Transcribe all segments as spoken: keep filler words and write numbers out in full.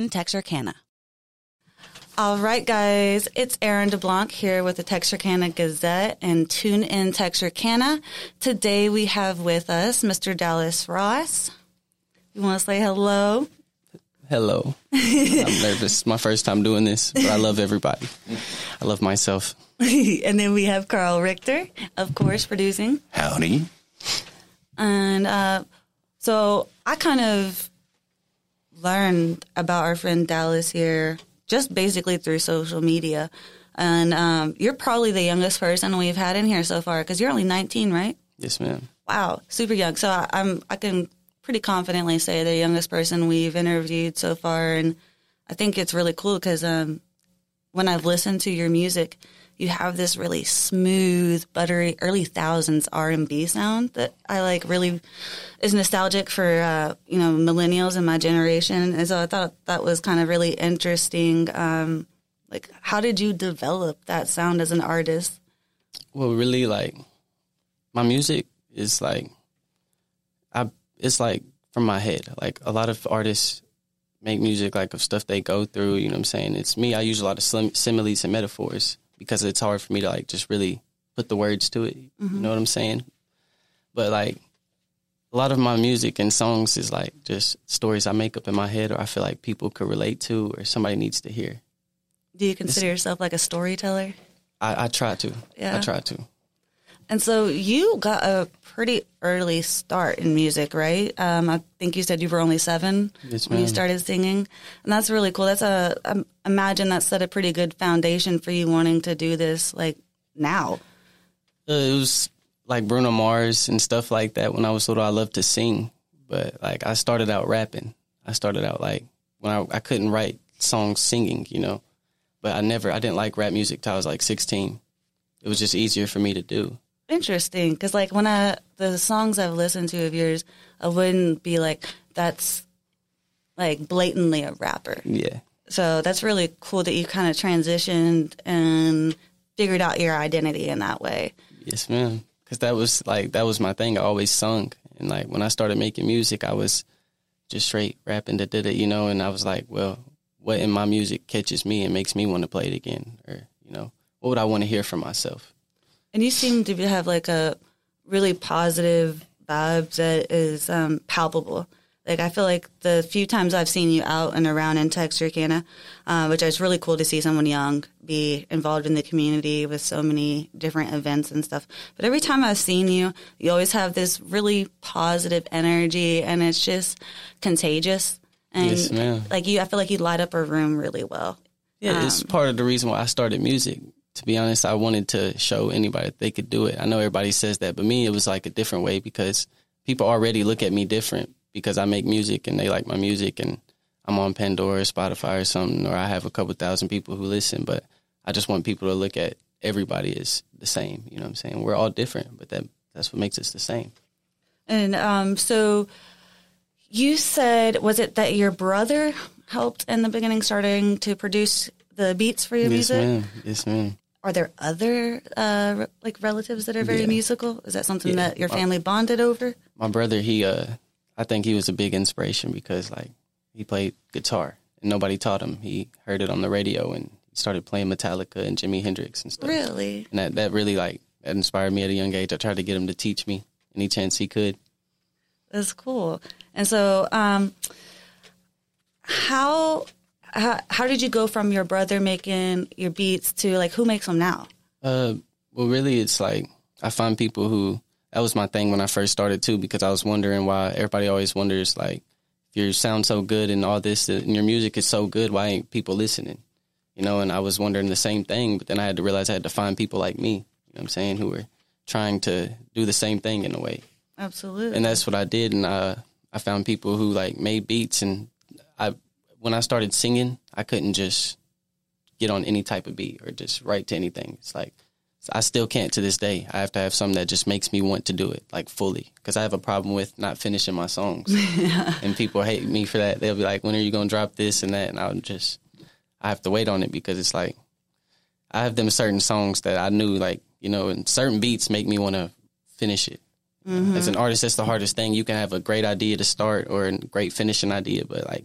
Texarkana. All right, guys, it's Erin DeBlanc here with the Texarkana Gazette and Tune In Texarkana. Today we have with us Mister Dallas Ross. You want to say hello? Hello. I'm nervous. It's my first time doing this, but I love everybody. I love myself. And then we have Carl Richter, of course, producing. Howdy. And uh, so I kind of learned about our friend Dallas here just basically through social media. And um, you're probably the youngest person we've had in here so far because you're only nineteen, right? Yes, ma'am. Wow, super young. So I, I'm I can pretty confidently say the youngest person we've interviewed so far. And I think it's really cool because um, when I've listened to your music, you have this really smooth, buttery, early thousands R and B sound that I like really is nostalgic for, uh, you know, millennials in my generation. And so I thought that was kind of really interesting. Um, like, how did you develop that sound as an artist? Well, really, like, my music is like, I it's like from my head. Like, a lot of artists make music like of stuff they go through, you know what I'm saying? It's me, I use a lot of sim- similes and metaphors because it's hard for me to like just really put the words to it, mm-hmm. You know what I'm saying? But like, a lot of my music and songs is like just stories I make up in my head or I feel like people could relate to or somebody needs to hear. Do you consider it's, yourself like a storyteller? I, I try to. Yeah. I try to. And so you got a pretty early start in music, right? Um, I think you said you were only seven yes, when ma'am. you started singing. And that's really cool. That's a, I imagine that set a pretty good foundation for you wanting to do this like now. Uh, it was like Bruno Mars and stuff like that. When I was little, I loved to sing. But like I started out rapping. I started out like when I, I couldn't write songs singing, you know. But I never, I didn't like rap music till I was like sixteen. It was just easier for me to do. Interesting, because like when I the songs I've listened to of yours, I wouldn't be like that's like blatantly a rapper. Yeah. So that's really cool that you kind of transitioned and figured out your identity in that way. Yes, ma'am. Because that was like that was my thing. I always sung, and like when I started making music, I was just straight rapping that did it, you know. And I was like, well, what in my music catches me and makes me want to play it again, or you know, what would I want to hear from myself? And you seem to have like a really positive vibe that is um, palpable. Like I feel like the few times I've seen you out and around in Texarkana, uh, which is really cool to see someone young be involved in the community with so many different events and stuff. But every time I've seen you, you always have this really positive energy, and it's just contagious. And yes, ma'am. Like you, I feel like you light up a room really well. Yeah, um, it's part of the reason why I started music. To be honest, I wanted to show anybody that they could do it. I know everybody says that, but me, it was like a different way because people already look at me different because I make music and they like my music and I'm on Pandora, Spotify or something, or I have a couple thousand people who listen, but I just want people to look at everybody as the same. You know what I'm saying? We're all different, but that that's what makes us the same. And um, so you said, was it that your brother helped in the beginning starting to produce the beats for your yes, music? Yes, ma'am. Yes, ma'am. Are there other uh, re- like relatives that are very yeah. musical? Is that something yeah. that your family bonded over? My brother, he, uh, I think he was a big inspiration because like he played guitar and nobody taught him. He heard it on the radio and he started playing Metallica and Jimi Hendrix and stuff. Really? And that, that really like that inspired me at a young age. I tried to get him to teach me any chance he could. That's cool. And so, um, how? How, how did you go from your brother making your beats to, like, who makes them now? Uh, well, really, it's like I find people who, that was my thing when I first started, too, because I was wondering why everybody always wonders, like, if you sound so good and all this, and your music is so good, why ain't people listening? You know, and I was wondering the same thing, but then I had to realize I had to find people like me, you know what I'm saying, who were trying to do the same thing in a way. Absolutely. And that's what I did, and uh, I found people who, like, made beats, and I... when I started singing, I couldn't just get on any type of beat or just write to anything. It's like, I still can't to this day. I have to have something that just makes me want to do it, like fully. Because I have a problem with not finishing my songs. Yeah. And people hate me for that. They'll be like, when are you going to drop this and that? And I'll just, I have to wait on it because it's like, I have them certain songs that I knew, like, you know, and certain beats make me want to finish it. Mm-hmm. As an artist, that's the hardest thing. You can have a great idea to start or a great finishing idea, but like,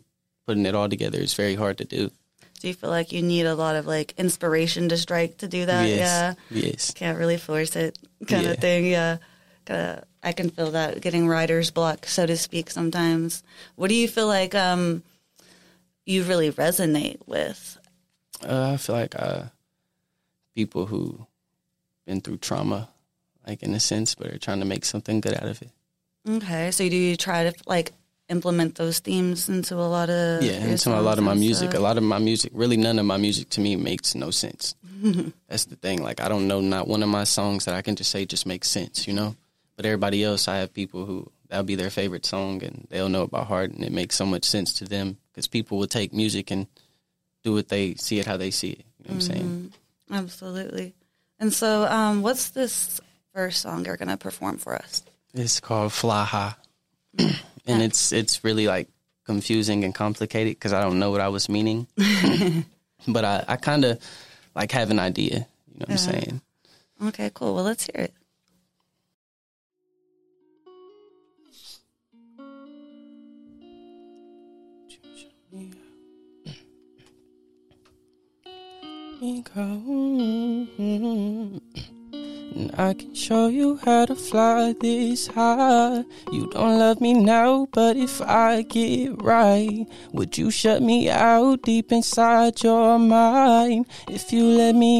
putting it all together is very hard to do. Do you feel like you need a lot of like inspiration to strike to do that? Yes. Yeah. Yes. Can't really force it kind Yeah. of thing. Yeah. Kinda, I can feel that getting writer's block, so to speak, sometimes. What do you feel like um, you really resonate with? Uh, I feel like uh, people who been through trauma, like in a sense, but are trying to make something good out of it. Okay. So do you try to like implement those themes into a lot of Yeah, your into a songs lot of my and music. stuff? A lot of my music, really none of my music to me makes no sense. That's the thing. Like, I don't know not one of my songs that I can just say just makes sense, you know? But everybody else, I have people who, that'll be their favorite song and they'll know it by heart and it makes so much sense to them because people will take music and do what they see it how they see it. You know what Mm-hmm. I'm saying? Absolutely. And so um, what's this first song you're going to perform for us? It's called Fly High. And it's it's really like confusing and complicated because I don't know what I was meaning. But I, I kind of like have an idea. You know what I'm Yeah. saying? Okay, cool. Well, let's hear it. Me go. And I can show you how to fly this high. You don't love me now, but if I get right, would you shut me out deep inside your mind? If you let me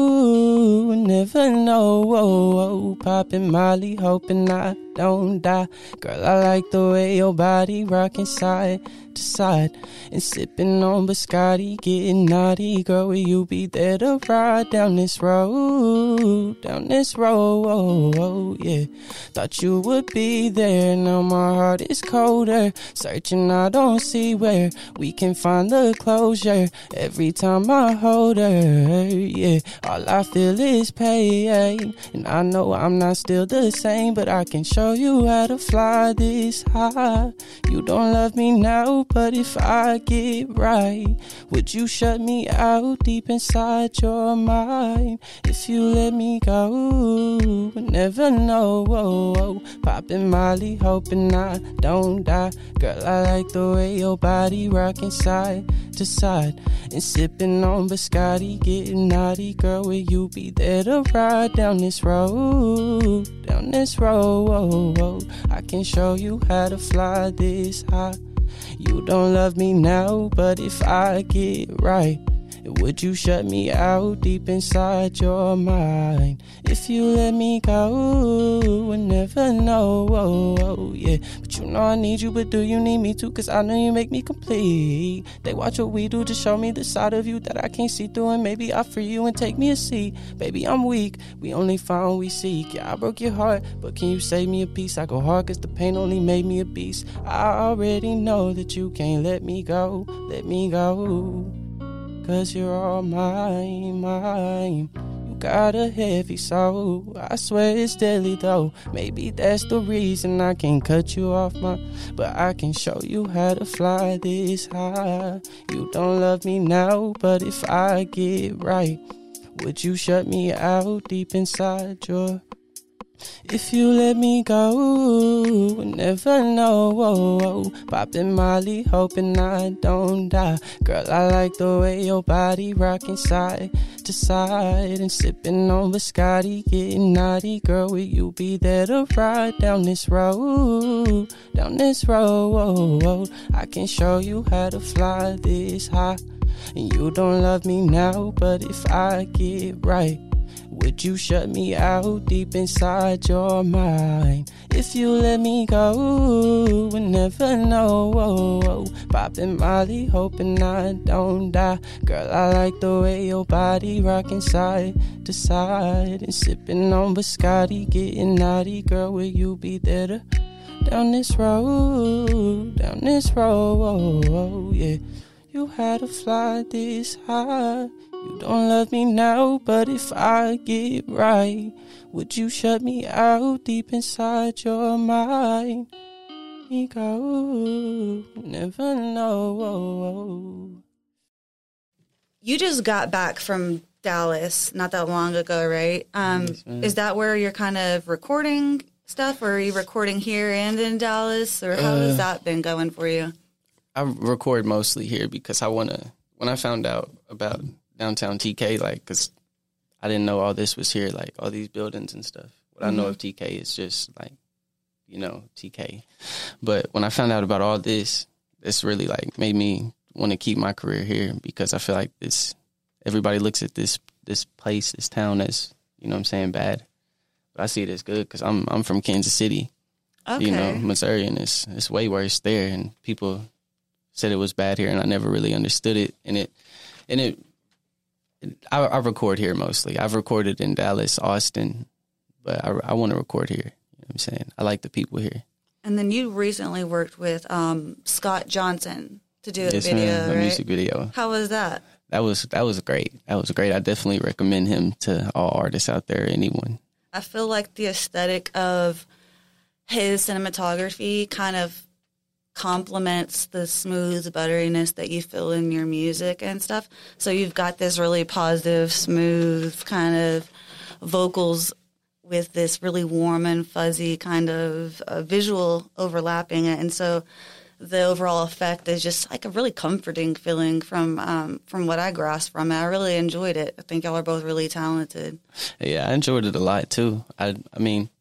go, never know. Oh, oh, popping Molly, hoping I don't die. Girl, I like the way your body rockin' side to side and sipping on Biscotti, getting naughty. Girl, will you be there to ride down this road, down this road? Oh, oh, yeah. Thought you would be there. Now my heart is colder. Searching, I don't see where we can find the closure. Every time I hold her, yeah, all I feel is pain. And I know I'm not still the same, but I can show you how to fly this high. You don't love me now, but if I get right, would you shut me out deep inside your mind? If you let me go, never know. Oh, oh. Popping Molly, hoping I don't die. Girl, I like the way your body rockin' side to side and sipping on Biscotti, getting naughty. Girl, will you be there to ride down this road, down this road? Oh, oh. I can show you how to fly this high. You don't love me now, but if I get right, would you shut me out deep inside your mind? If you let me go, we'll never know. Oh, oh, yeah. But you know I need you, but do you need me too? Cause I know you make me complete. They watch what we do to show me the side of you that I can't see through, and maybe I free you and take me a seat. Baby, I'm weak. We only found we seek. Yeah, I broke your heart, but can you save me a piece? I go hard cause the pain only made me a beast. I already know that you can't let me go, let me go. Cause you're all mine, mine. You got a heavy soul. I swear it's deadly though. Maybe that's the reason I can't cut you off my. But I can show you how to fly this high. You don't love me now, but if I get right, would you shut me out deep inside your. If you let me go, we'll never know. Oh, oh. Popping Molly, hoping I don't die. Girl, I like the way your body rockin' side to side and sipping on Biscotti, getting naughty. Girl, will you be there to ride down this road, down this road? Oh, oh. I can show you how to fly this high. And you don't love me now, but if I get right, would you shut me out deep inside your mind? If you let me go, we'll never know. Oh, oh. Popping Molly, hoping I don't die. Girl, I like the way your body rockin' side to side and sipping on Biscotti, getting naughty. Girl, will you be there to down this road, down this road? Oh, oh, yeah. You had to fly this high. You don't love me now, but if I get right, would you shut me out deep inside your mind? Me go, never know. You just got back from Dallas not that long ago, right? Um, Yes, ma'am. is that where you're kind of recording stuff, or are you recording here and in Dallas, or how Uh, has that been going for you? I record mostly here because I want to, when I found out about downtown T K, like, because I didn't know all this was here, like all these buildings and stuff. What mm-hmm. I know of T K is just like, you know, T K. But when I found out about all this, it's really like made me want to keep my career here because I feel like this, everybody looks at this this place, this town as, you know what I'm saying, bad. But I see it as good because I'm I'm from Kansas City. Okay. You know, Missouri, and it's, it's way worse there. And people said it was bad here, and I never really understood it. And it, and it, it I, I record here mostly. I've recorded in Dallas, Austin, but I, I want to record here. You know what I'm saying? I like the people here. And then you recently worked with um, Scott Johnson to do a yes, video, ma'am, a right? music video. How was that? That was that was great. That was great. I definitely recommend him to all artists out there, anyone. I feel like the aesthetic of his cinematography kind of complements the smooth butteriness that you feel in your music and stuff. So you've got this really positive, smooth kind of vocals with this really warm and fuzzy kind of uh, visual overlapping it. And so the overall effect is just like a really comforting feeling from um, from what I grasped from it. I really enjoyed it. I think y'all are both really talented. Yeah, I enjoyed it a lot too. I I mean,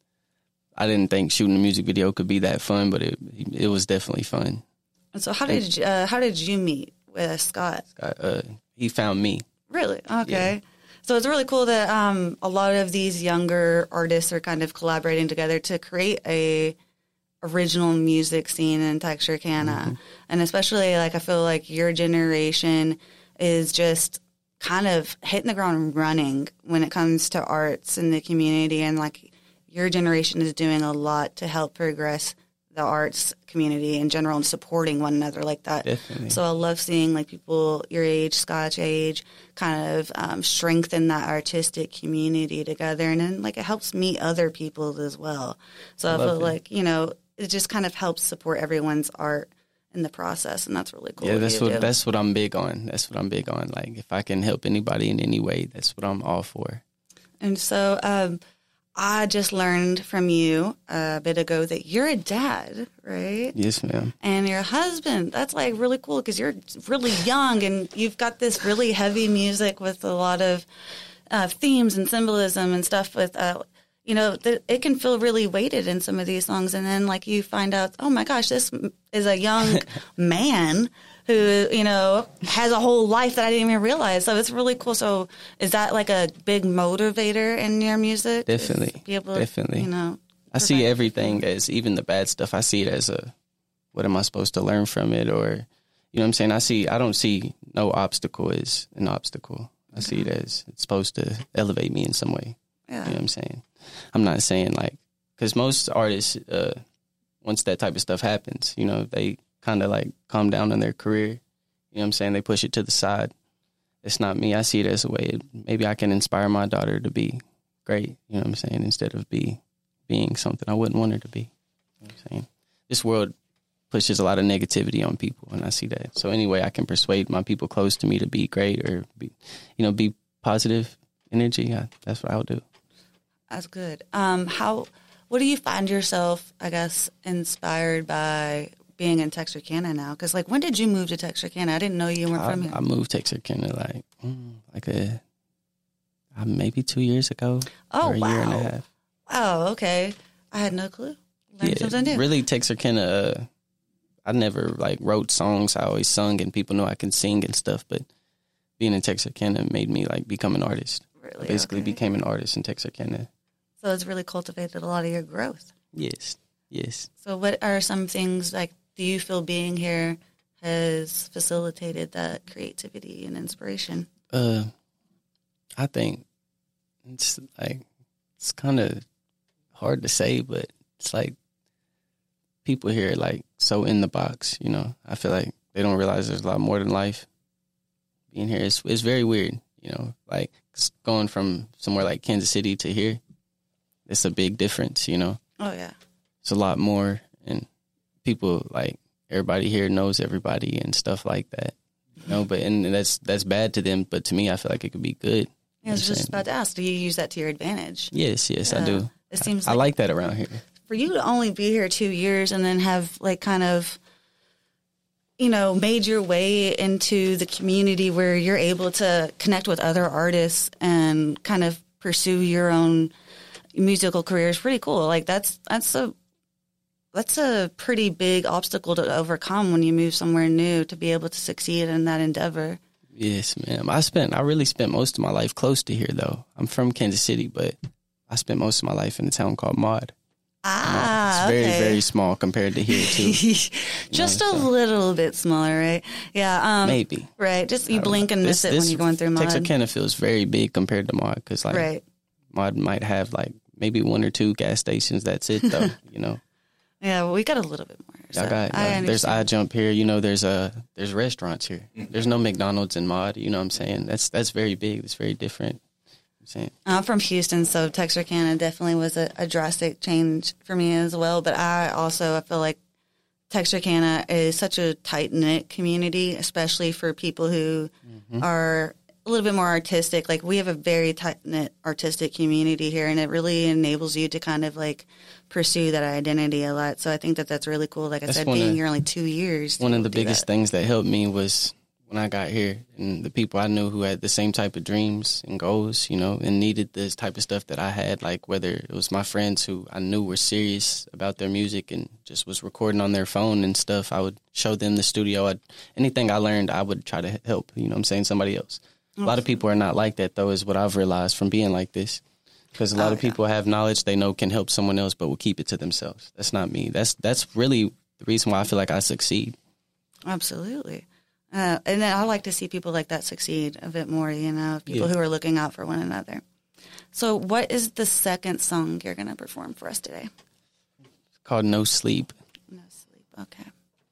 I didn't think shooting a music video could be that fun, but it it was definitely fun. And so how did you, uh, how did you meet with Scott? Scott uh, he found me. Really? Okay. Yeah. So it's really cool that um, a lot of these younger artists are kind of collaborating together to create a original music scene in Texarkana. Mm-hmm. And especially, like, I feel like your generation is just kind of hitting the ground running when it comes to arts in the community. And, like, your generation is doing a lot to help progress the arts community in general and supporting one another like that. Definitely. So I love seeing, like, people your age, Scott's age, kind of um, strengthen that artistic community together. And then, like, it helps meet other people as well. So I, I feel it. like, you know, it just kind of helps support everyone's art in the process, and that's really cool. Yeah, that's what do. that's what I'm big on. That's what I'm big on. Like, if I can help anybody in any way, that's what I'm all for. And so, um, I just learned from you a bit ago that you're a dad, right? Yes, ma'am. And your husband. That's like really cool because you're really young and you've got this really heavy music with a lot of uh, themes and symbolism and stuff with. Uh, You know, th- it can feel really weighted in some of these songs. And then, like, you find out, oh, my gosh, this is a young man who, you know, has a whole life that I didn't even realize. So it's really cool. So is that, like, a big motivator in your music? Definitely. Be able to, Definitely. You know, I see everything as, even the bad stuff, I see it as a, what am I supposed to learn from it? Or, you know what I'm saying? I see, I don't see no obstacle as an obstacle. I see it as it's supposed to elevate me in some way. Yeah. You know what I'm saying? I'm not saying, like, because most artists, uh, once that type of stuff happens, you know, they kind of, like, calm down in their career. You know what I'm saying? They push it to the side. It's not me. I see it as a way, maybe I can inspire my daughter to be great, you know what I'm saying, instead of be being something I wouldn't want her to be. You know what I'm saying? This world pushes a lot of negativity on people, and I see that. So anyway, I can persuade my people close to me to be great or, be, you know, be positive energy. I, that's what I would do. That's good. Um, how, what do you find yourself, I guess, inspired by being in Texarkana now? Because, like, when did you move to Texarkana? I didn't know you weren't I, from here. I moved to Texarkana, like, mm, like a, uh, maybe two years ago. Oh, or a wow. year and a half. Oh, okay. I had no clue. Learned yeah, something new. Really, Texarkana, uh, I never, like, wrote songs. I always sung, and people know I can sing and stuff, but being in Texarkana made me, like, become an artist. Really? I basically okay. became an artist in Texarkana. So it's really cultivated a lot of your growth. Yes, yes. So what are some things, like, do you feel being here has facilitated that creativity and inspiration? Uh, I think it's, like, it's kind of hard to say, but it's like people here are, like, so in the box, you know. I feel like they don't realize there's a lot more than life. Being here, it's, it's very weird, you know, like going from somewhere like Kansas City to here. It's a big difference, you know. Oh, yeah. It's a lot more, and people, like, everybody here knows everybody and stuff like that, you know, but, and that's that's bad to them, but to me, I feel like it could be good. Yeah, I was just about to ask, do you use that to your advantage? Yes, yes, yeah. I do. It seems I, like, I like that around here. For you to only be here two years and then have, like, kind of you know, made your way into the community where you're able to connect with other artists and kind of pursue your own musical career is pretty cool. Like that's that's a that's a pretty big obstacle to overcome when you move somewhere new to be able to succeed in that endeavor. Yes, ma'am. I spent I really spent most of my life close to here though. I'm from Kansas City, but I spent most of my life in a town called Maud. Ah, it's very, okay. very small compared to here too. Just know, a so. little bit smaller, right? Yeah, um, maybe. Right, just you blink know. and miss this, it this when you're going through Maud. Texarkana feels very big compared to Maud because like right. Maud might have like maybe one or two gas stations. That's it though, you know. Yeah, well, we got a little bit more. So I got, I uh, there's iJump here, you know. There's a there's restaurants here. There's no McDonald's in Maud, you know what I'm saying? That's that's very big. It's very different. I'm saying. I'm from Houston, so Texarkana definitely was a, a drastic change for me as well. But I also I feel like Texarkana is such a tight knit community, especially for people who mm-hmm. are a little bit more artistic. Like we have a very tight knit artistic community here, and it really enables you to kind of like pursue that identity a lot. So I think that that's really cool. Like I that's said, being of, here only two years. One of the biggest that. things that helped me was when I got here and the people I knew who had the same type of dreams and goals, you know, and needed this type of stuff that I had, like whether it was my friends who I knew were serious about their music and just was recording on their phone and stuff. I would show them the studio. I'd, anything I learned, I would try to help, you know what I'm saying, somebody else. A lot of people are not like that, though, is what I've realized from being like this. Because a lot oh, of people yeah. have knowledge they know can help someone else, but will keep it to themselves. That's not me. That's that's really the reason why I feel like I succeed. Absolutely. Uh, and then I like to see people like that succeed a bit more, you know, people yeah. who are looking out for one another. So what is the second song you're going to perform for us today? It's called No Sleep. No Sleep, okay.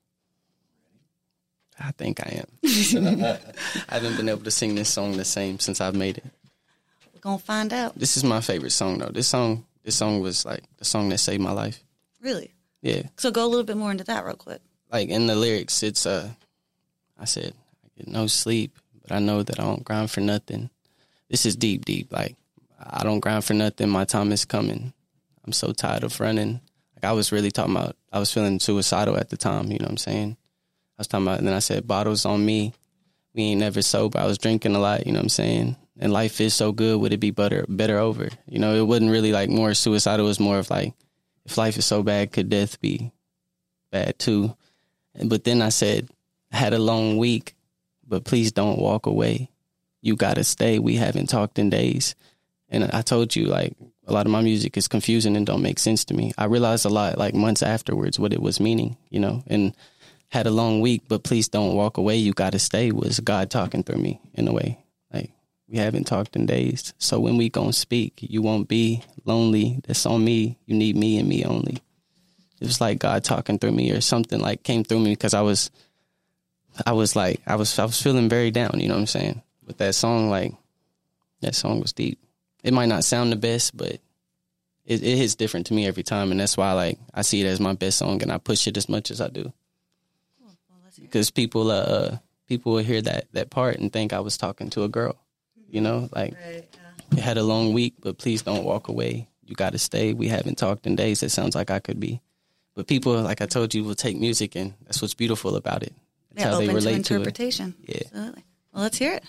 I think I am. I haven't been able to sing this song the same since I've made it. We're going to find out. This is my favorite song, though. This song this song was, like, the song that saved my life. Really? Yeah. So go a little bit more into that real quick. Like, in the lyrics, it's, uh, I said, I get no sleep, but I know that I don't grind for nothing. This is deep, deep. Like, I don't grind for nothing. My time is coming. I'm so tired of running. Like, I was really talking about, I was feeling suicidal at the time, you know what I'm saying? I was talking about, and then I said, bottles on me. We ain't never sober. I was drinking a lot, you know what I'm saying? And life is so good, would it be better, better over? You know, it wasn't really like more suicidal. It was more of like, if life is so bad, could death be bad too? But then I said, I had a long week, but please don't walk away. You got to stay. We haven't talked in days. And I told you, like, a lot of my music is confusing and don't make sense to me. I realized a lot, like, months afterwards what it was meaning, you know, and had a long week, but please don't walk away. You got to stay was God talking through me in a way. Like, we haven't talked in days. So when we gon' speak, you won't be lonely. That's on me. You need me and me only. It was like God talking through me or something like came through me because I was, I was like, I was, I was feeling very down, you know what I'm saying? With that song, like, that song was deep. It might not sound the best, but it, it hits different to me every time. And that's why, like, I see it as my best song and I push it as much as I do. Because people, uh, people will hear that, that part and think I was talking to a girl, you know, like, right, yeah. You had a long week, but please don't walk away. You got to stay. We haven't talked in days. It sounds like I could be. But people, like I told you, will take music, and that's what's beautiful about it. That's yeah, how open they relate to interpretation. To it. Yeah. Absolutely. Well, let's hear it.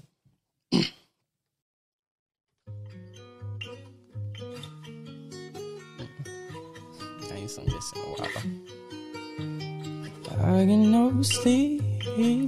I ain't sung this in a while. I get no sleep. Mm.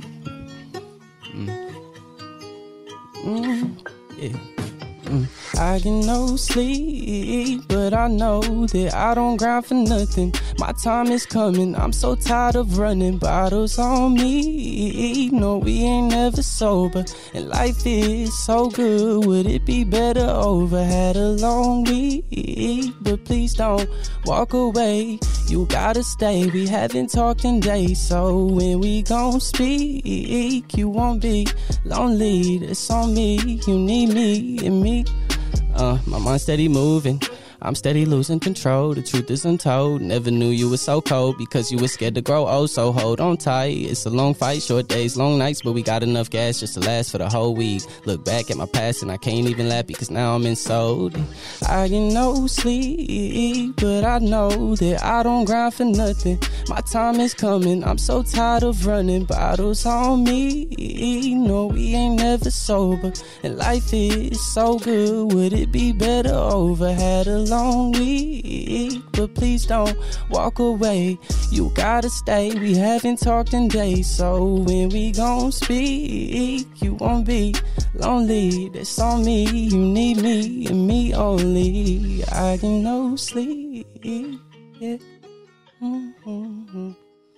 Mm. Yeah. Mm. I get no sleep, but I know that I don't grind for nothing. My time is coming, I'm so tired of running. Bottles on me, no, we ain't never sober. And life is so good, would it be better over? Had a long week, but please don't walk away. You gotta stay, we haven't talked in days. So when we gon' speak, you won't be lonely. That's on me, you need me and me. Uh, my mind steady moving. I'm steady losing control. The truth is untold. Never knew you were so cold because you were scared to grow old. So hold on tight. It's a long fight, short days, long nights, but we got enough gas just to last for the whole week. Look back at my past and I can't even laugh because now I'm in so deep. I get no sleep, but I know that I don't grind for nothing. My time is coming. I'm so tired of running. Bottles on me. No, we ain't never sober. And life is so good. Would it be better over? Had a long week, but please don't walk away. You gotta stay. We haven't talked in days, so when we gon' speak, you won't be lonely. That's on me. You need me and me only. I get no sleep. Yeah. Mm-hmm.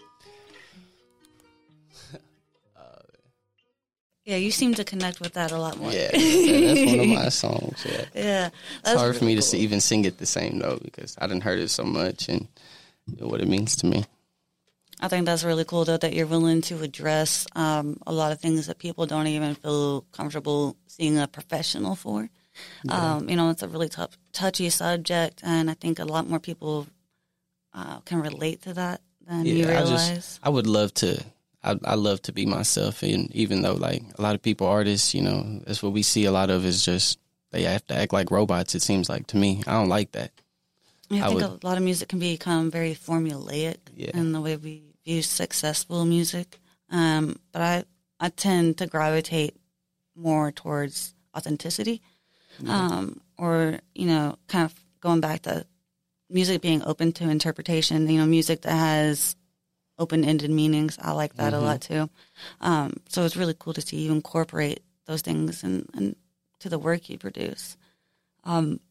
Yeah, you seem to connect with that a lot more. Yeah, yeah, that's one of my songs. Yeah, yeah, it's hard for me cool. to even sing it the same though because I didn't heard it so much and you know what it means to me. I think that's really cool though that you're willing to address um, a lot of things that people don't even feel comfortable seeing a professional for. Yeah. Um, you know, it's a really tough, touchy subject, and I think a lot more people uh, can relate to that than yeah, you realize. I, just, I would love to. I, I love to be myself, and even though like a lot of people, artists, you know, that's what we see a lot of is just they have to act like robots. It seems like to me, I don't like that. Yeah, I, I think would, a lot of music can become very formulaic yeah. in the way we view successful music. Um, but I I tend to gravitate more towards authenticity, yeah. um, or you know, kind of going back to music being open to interpretation. You know, music that has open-ended meanings. I like that mm-hmm. a lot too. Um, so it's really cool to see you incorporate those things and in, in, to the work you produce. Um,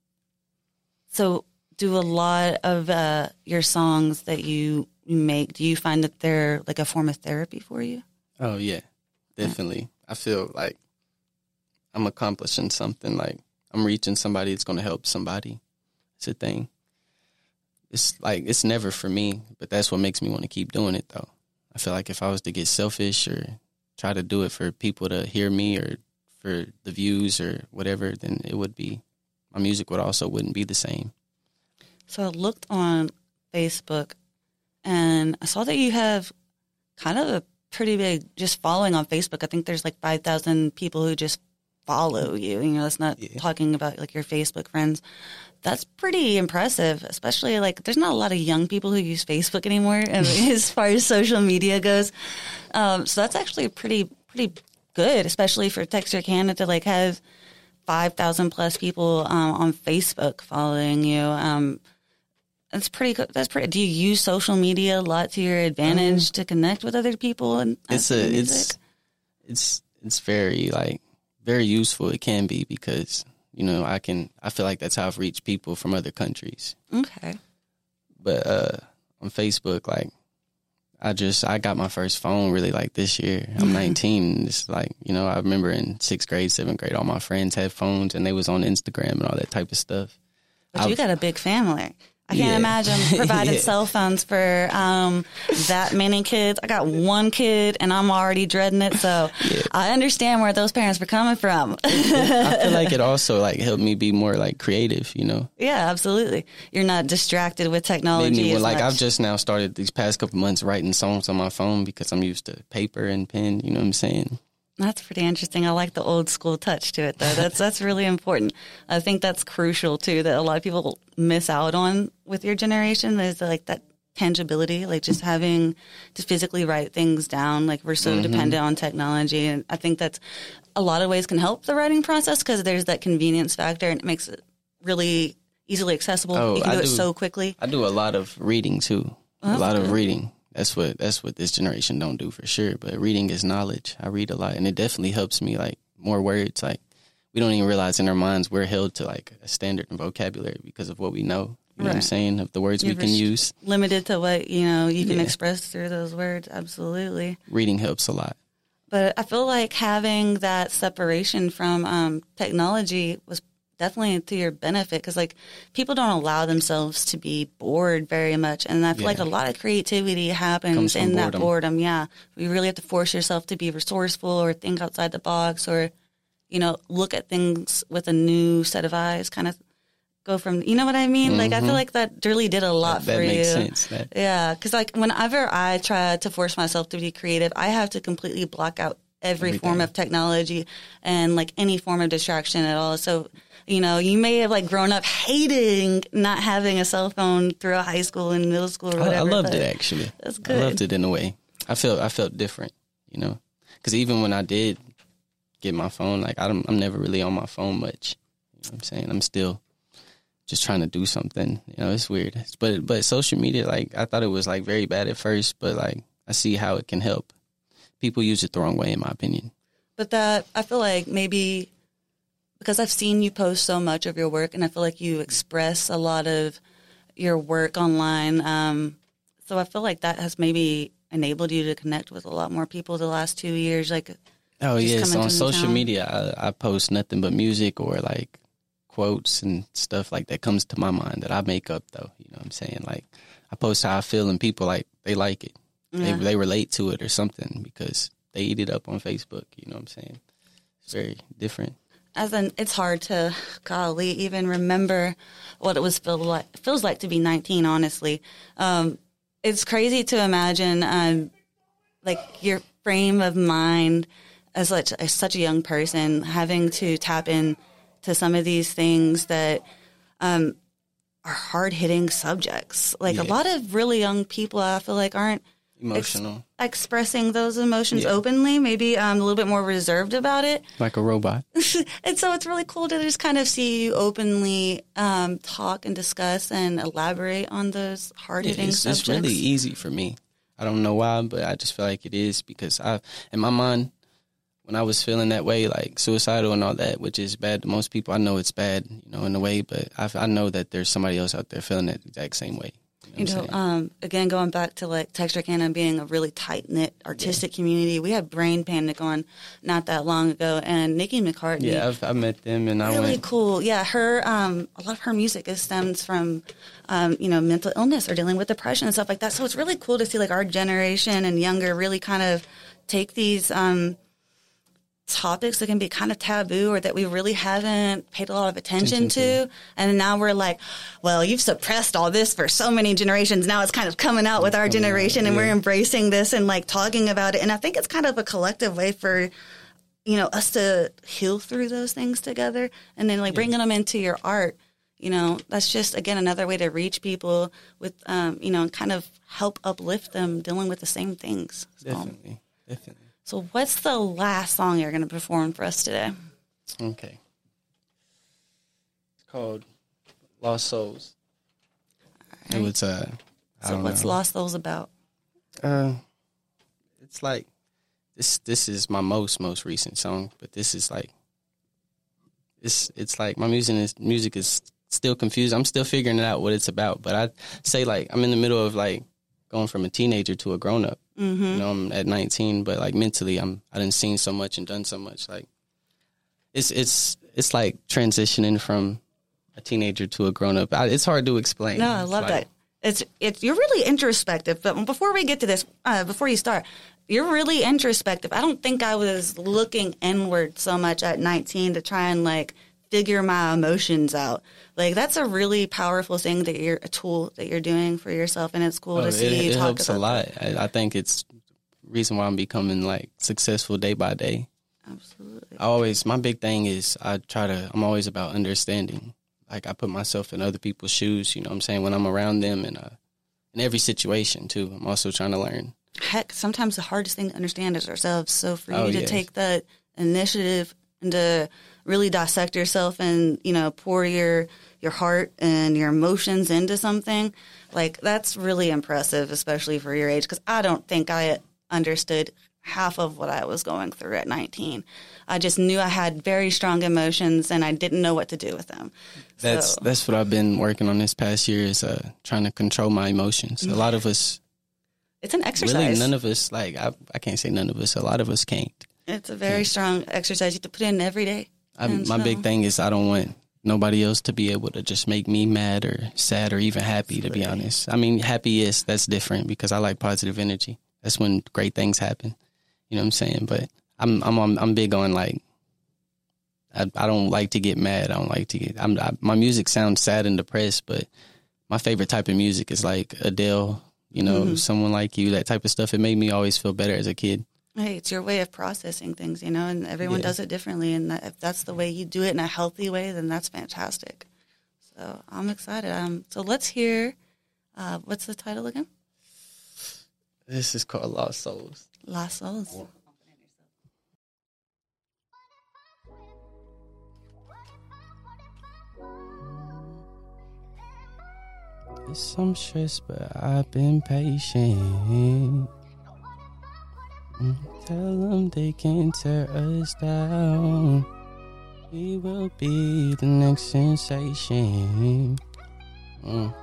so do a lot of uh, your songs that you, you make, do you find that they're like a form of therapy for you? Oh, yeah, definitely. Yeah. I feel like I'm accomplishing something, like I'm reaching somebody that's going to help somebody. It's a thing. It's like, it's never for me, but that's what makes me want to keep doing it, though. I feel like if I was to get selfish or try to do it for people to hear me or for the views or whatever, then it would be, my music would also wouldn't be the same. So I looked on Facebook and I saw that you have kind of a pretty big just following on Facebook. I think there's like five thousand people who just follow you. You know, that's not yeah. talking about like your Facebook friends. That's pretty impressive, especially like there's not a lot of young people who use Facebook anymore as far as social media goes. Um, so that's actually pretty, pretty good, especially for Texarkana to like have five thousand plus people um, on Facebook following you. Um, that's pretty good. That's pretty, do you use social media a lot to your advantage um, to connect with other people? And it's a, it's, it's, it's very like very useful. It can be because you know, I can, I feel like that's how I've reached people from other countries. Okay. But uh, on Facebook, like, I just, I got my first phone really like this year. I'm nineteen. And it's like, you know, I remember in sixth grade, seventh grade, all my friends had phones and they was on Instagram and all that type of stuff. But I've, you got a big family. I can't yeah. imagine providing yeah. cell phones for um, that many kids. I got one kid and I'm already dreading it. So yeah. I understand where those parents were coming from. I feel like it also like helped me be more like creative, you know? Yeah, absolutely. You're not distracted with technology. Maybe, well, as like much. I've just now started these past couple months writing songs on my phone because I'm used to paper and pen, you know what I'm saying? That's pretty interesting. I like the old school touch to it, though. That's that's really important. I think that's crucial, too, that a lot of people miss out on with your generation is like that tangibility, like just having to physically write things down. Like we're so mm-hmm. dependent on technology. And I think that's a lot of ways can help the writing process because there's that convenience factor and it makes it really easily accessible. Oh, you can I do, do it so quickly. I do a lot of reading, too. Oh, a lot good. of reading. That's what that's what this generation don't do for sure. But reading is knowledge. I read a lot, and it definitely helps me. Like more words. Like we don't even realize in our minds we're held to like a standard in vocabulary because of what we know. You know right. what I'm saying? Of the words You're we can use. Limited to what you know you can yeah. express through those words. Absolutely. Reading helps a lot. But I feel like having that separation from um, technology was definitely to your benefit because, like, people don't allow themselves to be bored very much. And I feel yeah. like a lot of creativity happens in that boredom. Yeah. You really have to force yourself to be resourceful or think outside the box or, you know, look at things with a new set of eyes kind of. go from, you know what I mean? Mm-hmm. Like, I feel like that really did a lot that, that for makes you. Sense, that. Yeah. Cause like whenever I try to force myself to be creative, I have to completely block out every Everything. form of technology and like any form of distraction at all. So, you know, you may have like grown up hating not having a cell phone throughout high school and middle school or whatever. I, I loved it actually. That's good. I loved it in a way. I felt, I felt different, you know, cause even when I did get my phone, like I don't, I'm never really on my phone much. You know what I'm saying? I'm still just trying to do something, you know, it's weird. But but social media, like, I thought it was, like, very bad at first, but, like, I see how it can help. People use it the wrong way, in my opinion. But that, I feel like maybe, because I've seen you post so much of your work, and I feel like you express a lot of your work online, um, so I feel like that has maybe enabled you to connect with a lot more people the last two years, like, oh, yes, on social media, I, I post nothing but music or, like, quotes and stuff like that comes to my mind that I make up, though. You know what I'm saying? Like, I post how I feel and people, like, they like it. Yeah. They, they relate to it or something because they eat it up on Facebook. You know what I'm saying? It's very different. As in, it's hard to, golly, even remember what it was feel like, feels like to be nineteen, honestly. Um, it's crazy to imagine, um, like, your frame of mind as such, as such a young person having to tap in to some of these things that um, are hard-hitting subjects. Like, yeah. a lot of really young people, I feel like, aren't emotional ex- expressing those emotions yeah. openly, maybe um, a little bit more reserved about it. Like a robot. And so it's really cool to just kind of see you openly um, talk and discuss and elaborate on those hard-hitting yeah, it's, subjects. It's really easy for me. I don't know why, but I just feel like it is because I, in my mind, when I was feeling that way, like suicidal and all that, which is bad to most people, I know it's bad, you know, in a way, but I, I know that there's somebody else out there feeling that exact same way. You know, you know um, again, going back to like Texarkana being a really tight-knit artistic yeah. community, we had Brain Panic on not that long ago, and Nikki McCartney. Yeah, I've, I met them, and really I went. Really cool. Yeah, her, um, a lot of her music is stems from, um, you know, mental illness or dealing with depression and stuff like that. So it's really cool to see like our generation and younger really kind of take these um, topics that can be kind of taboo or that we really haven't paid a lot of attention, attention to. to. And now we're like, well, you've suppressed all this for so many generations. Now it's kind of coming out with our generation and yeah. we're embracing this and like talking about it. And I think it's kind of a collective way for, you know, us to heal through those things together and then like bringing yeah. them into your art. You know, that's just, again, another way to reach people with, um, you know, and kind of help uplift them dealing with the same things. So. Definitely. Definitely. So what's the last song you're going to perform for us today? Okay. It's called Lost Souls. Right. It was, uh, I so don't what's know. Lost Souls about? Uh, it's like, this This is my most, most recent song, but this is like, it's it's like my music is, music is still confused. I'm still figuring it out what it's about, but I say like, I'm in the middle of like going from a teenager to a grown-up. Mm-hmm. You know, I'm at nineteen, but like mentally, I'm I done seen so much and done so much. Like, it's it's it's like transitioning from a teenager to a grown up. I, it's hard to explain. No, I love like, that. It's it's you're really introspective. But before we get to this, uh, before you start, you're really introspective. I don't think I was looking inward so much at nineteen to try and like figure my emotions out. Like, that's a really powerful thing that you're a tool that you're doing for yourself, and it's cool oh, to see it, you it talk helps about a lot. I, I think it's the reason why I'm becoming like successful day by day. Absolutely. I always, my big thing is I try to, I'm always about understanding. Like, I put myself in other people's shoes, you know what I'm saying, when I'm around them and uh, in every situation too. I'm also trying to learn. Heck, sometimes the hardest thing to understand is ourselves. So for you oh, to yes. take that initiative and to really dissect yourself and, you know, pour your your heart and your emotions into something, like, that's really impressive, especially for your age, because I don't think I understood half of what I was going through at nineteen. I just knew I had very strong emotions, and I didn't know what to do with them. That's so. that's what I've been working on this past year is uh, trying to control my emotions. A lot of us... It's an exercise. Really, none of us, like, I, I can't say none of us, a lot of us can't. It's a very can't. strong exercise you have to put in every day. I, my so. big thing is I don't want nobody else to be able to just make me mad or sad or even happy, Absolutely. To be honest. I mean, happy is, that's different because I like positive energy. That's when great things happen. You know what I'm saying? But I'm I'm I'm big on, like, I, I don't like to get mad. I don't like to get. I'm. I, my music sounds sad and depressed, but my favorite type of music is like Adele. You know, mm-hmm. Someone Like You. That type of stuff. It made me always feel better as a kid. Hey, it's your way of processing things, you know, and everyone yeah. does it differently. And that, if that's the way you do it in a healthy way, then that's fantastic. So I'm excited. Um, so let's hear. Uh, what's the title again? This is called Lost Souls. Lost Souls. Yeah. It's some stress, but I've been patient. Tell them they can't tear us down. We will be the next sensation. Mm.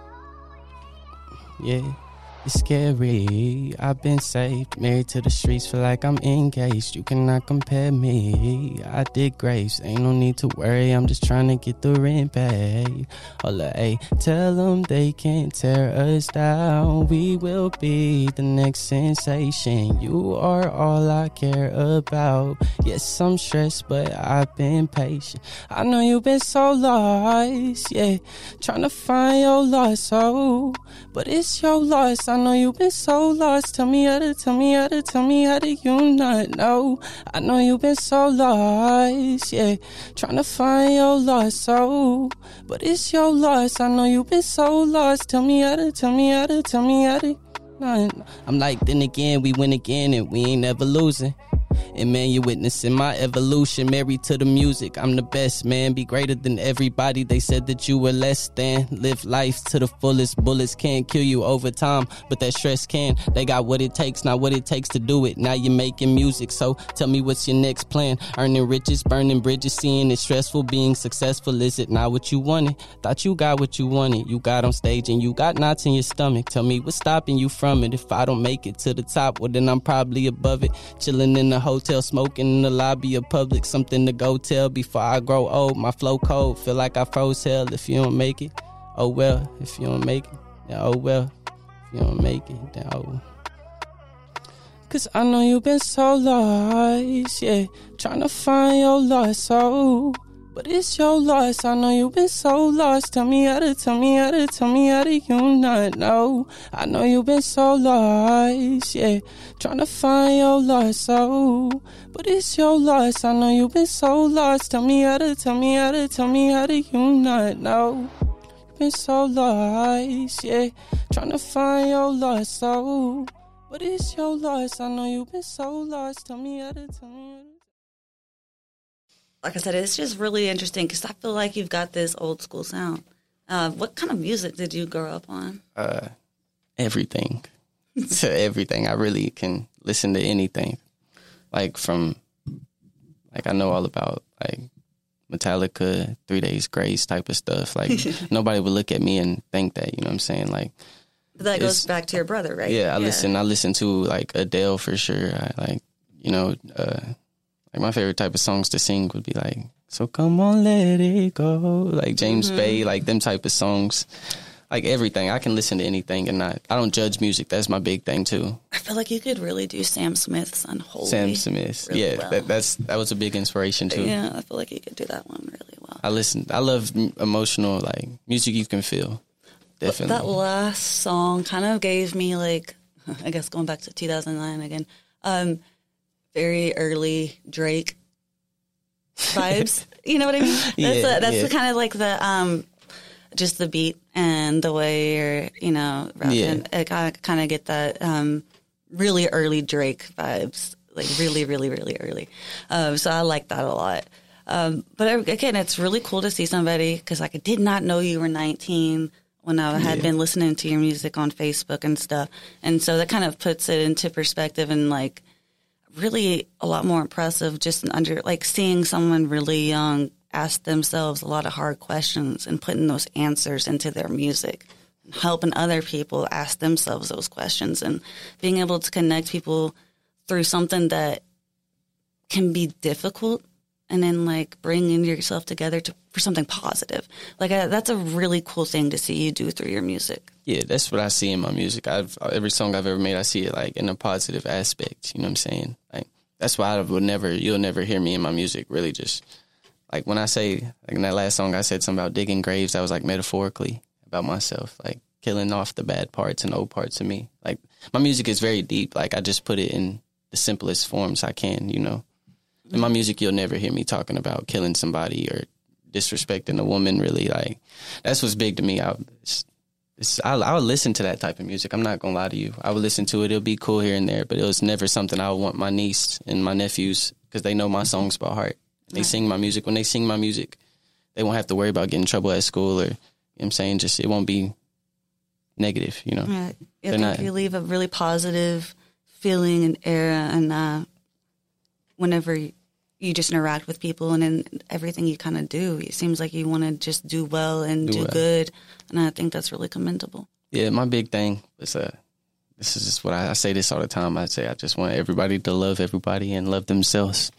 Yeah. It's scary, I've been saved, married to the streets, feel like I'm engaged. You cannot compare me, I did graves, ain't no need to worry, I'm just trying to get the rent paid. Holla, ayy, tell them they can't tear us down. We will be the next sensation. You are all I care about. Yes, I'm stressed, but I've been patient. I know you've been so lost, yeah, trying to find your lost soul, but it's your loss. I know you've been so lost. Tell me how to, tell me how to, tell me how do you not know? I know you've been so lost, yeah. Trying to find your lost soul, but it's your loss. I know you've been so lost. Tell me how to, tell me how to, tell me how to. I'm like, then again, we win again and we ain't never losing. And man, you're witnessing my evolution. Married to the music, I'm the best, man. Be greater than everybody. They said that you were less than. Live life to the fullest. Bullets can't kill you over time, but that stress can. They got what it takes, not what it takes to do it. Now you're making music, so tell me what's your next plan? Earning riches, burning bridges, seeing it stressful. Being successful, is it not what you wanted? Thought you got what you wanted. You got on stage and you got knots in your stomach. Tell me what's stopping you from it. If I don't make it to the top, well then I'm probably above it. Chilling in the hotel, smoking in the lobby of public. Something to go tell before I grow old. My flow cold, feel like I froze hell. If you don't make it, oh well. If you don't make it, then oh well. If you don't make it, then oh. Cause I know you've been so lost, yeah. Trying to find your lost soul, but it's your loss. I know you've been so lost. Tell me how to, tell me how to, tell me how do you not know? I know you've been so lost, yeah. Trying to find your lost soul, but it's your loss. I know you've been so lost. Tell me how to, tell me how to, tell me how do you not know? You've been so lost, yeah. Trying to find your lost soul, but it's your loss. I know you've been so lost. Tell me how to, tell me how to. Like I said, it's just really interesting because I feel like you've got this old school sound. Uh, what kind of music did you grow up on? Uh, everything. To everything. I really can listen to anything. Like from, like I know all about like Metallica, Three Days Grace type of stuff. Like nobody would look at me and think that, you know what I'm saying? Like but that goes back to your brother, right? Yeah, I yeah. listen. I listen to like Adele for sure. I like, you know, uh, like my favorite type of songs to sing would be like, so come on, let it go. Like James mm-hmm. Bay, like them type of songs. Like everything. I can listen to anything and not, I don't judge music. That's my big thing too. I feel like you could really do Sam Smith's Unholy. Sam Smith. Really yeah, well. that, that's that was a big inspiration too. Yeah, I feel like you could do that one really well. I listen, I love emotional, like music you can feel. Definitely. But that last song kind of gave me like, I guess going back to two thousand nine again, um, very early Drake vibes. You know what I mean? That's, yeah, a, that's yeah. the kind of like the, um, just the beat and the way you're, you know, rapping. Yeah. I kind of get that um, really early Drake vibes, like really, really, really early. Um, so I like that a lot. Um, but again, it's really cool to see somebody because like I did not know you were nineteen when I had yeah. been listening to your music on Facebook and stuff. And so that kind of puts it into perspective and like really a lot more impressive just under like seeing someone really young ask themselves a lot of hard questions and putting those answers into their music, and helping other people ask themselves those questions and being able to connect people through something that can be difficult and then like bringing yourself together to, for something positive. Like I, that's a really cool thing to see you do through your music. Yeah, that's what I see in my music. I've every song I've ever made, I see it like in a positive aspect. You know what I'm saying? Like that's why I would never, you'll never hear me in my music really just like when I say, like in that last song, I said something about digging graves. That was like metaphorically about myself, like killing off the bad parts and old parts of me. Like my music is very deep. Like I just put it in the simplest forms I can, you know. In my music, you'll never hear me talking about killing somebody or disrespecting a woman, really. Like, that's what's big to me. I, it's, it's, I, I would listen to that type of music. I'm not going to lie to you. I would listen to it. It'll be cool here and there, but it was never something I would want my niece and my nephews, because they know my songs by heart. They right. sing my music. When they sing my music, they won't have to worry about getting in trouble at school, or, you know what I'm saying, just it won't be negative, you know. Right. I think not, you leave a really positive feeling and era, and uh, whenever you, you just interact with people, and in everything you kind of do, it seems like you want to just do well and do, do well. good, and I think that's really commendable. Yeah, my big thing is, uh, this is just what I, I say this all the time, I say I just want everybody to love everybody and love themselves,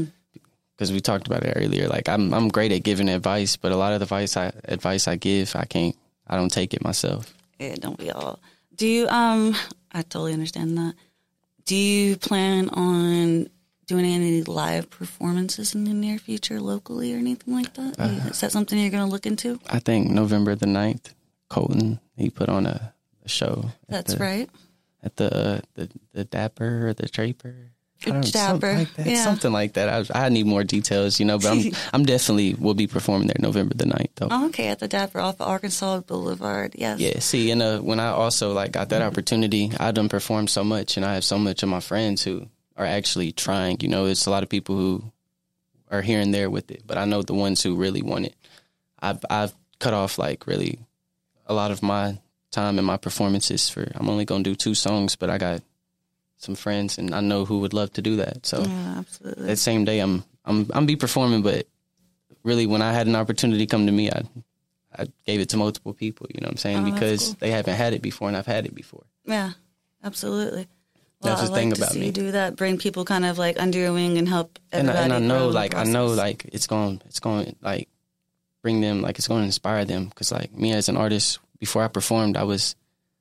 because we talked about it earlier, like I'm I'm great at giving advice, but a lot of the advice I, advice I give, I can't, I don't take it myself. Yeah, don't we all? Do you, um, I totally understand that. Do you plan on doing any live performances in the near future locally or anything like that? Uh, Is that something you're going to look into? I think November the ninth, Colton, he put on a, a show. That's the, right. At the, uh, the the Dapper or the Draper. Dapper. Something like that. Yeah. Something like that. I, I need more details, you know, but I'm, I'm definitely will be performing there November the ninth, though. Oh, okay, at the Dapper off of Arkansas Boulevard, yes. Yeah, see, and uh, when I also, like, got that opportunity, I done performed so much, and I have so much of my friends who are actually trying, you know. It's a lot of people who are here and there with it, but I know the ones who really want it. I've, I've cut off, like, really a lot of my time and my performances for, I'm only going to do two songs, but I got some friends, and I know who would love to do that. So yeah, absolutely. That same day, I'm I'm I'm be performing, but really, when I had an opportunity come to me, I I gave it to multiple people. You know what I'm saying? Oh, because cool. They haven't had it before, and I've had it before. Yeah, absolutely. Well, that's the I thing like about to see me. You do that, bring people kind of like under your wing and help everybody. And I, and I know, like I know, like it's going, it's going, like bring them, like it's going to inspire them. Because like me as an artist, before I performed, I was.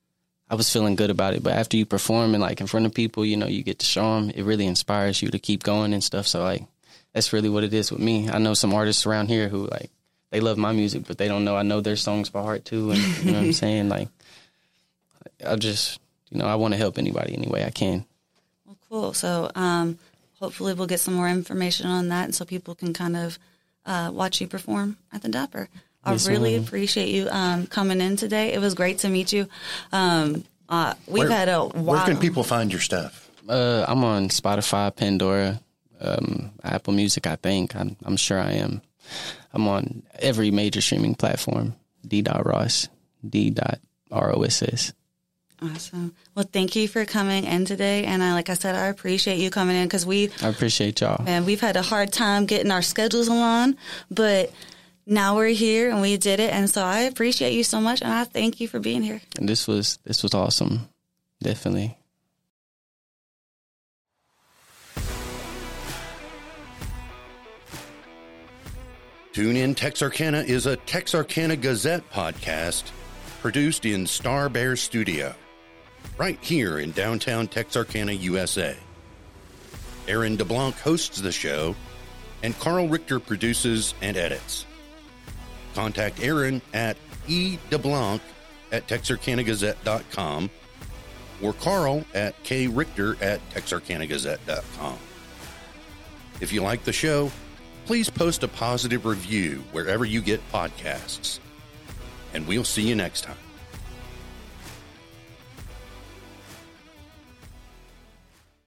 I was feeling good about it, but after you perform and like in front of people, you know, you get to show them, it really inspires you to keep going and stuff. So like, that's really what it is with me. I know some artists around here who like, they love my music, but they don't know I know their songs by heart too. And you know what I'm saying? Like, I just, you know, I want to help anybody any way I can. Well, cool. So um, hopefully we'll get some more information on that, and so people can kind of uh, watch you perform at the Dapper. I yes, really ma'am. appreciate you um, coming in today. It was great to meet you. Um, uh, we've where, had a while. Where can people find your stuff? Uh, I'm on Spotify, Pandora, um, Apple Music, I think. I'm, I'm sure I am. I'm on every major streaming platform, D. Ross, D. R O S S. Awesome. Well, thank you for coming in today. And I, like I said, I appreciate you coming in, because we... I appreciate y'all. And we've had a hard time getting our schedules along, but... Now we're here and we did it, and so I appreciate you so much, and I thank you for being here. And this was this was awesome, definitely. Tune In Texarkana is a Texarkana Gazette podcast produced in Star Bear Studio, right here in downtown Texarkana, U S A. Aaron DeBlanc hosts the show, and Carl Richter produces and edits. Contact Aaron at edeblanc at texarkana gazette dot com or Carl at krichter at texarkana gazette dot com. If you like the show, please post a positive review wherever you get podcasts. And we'll see you next time.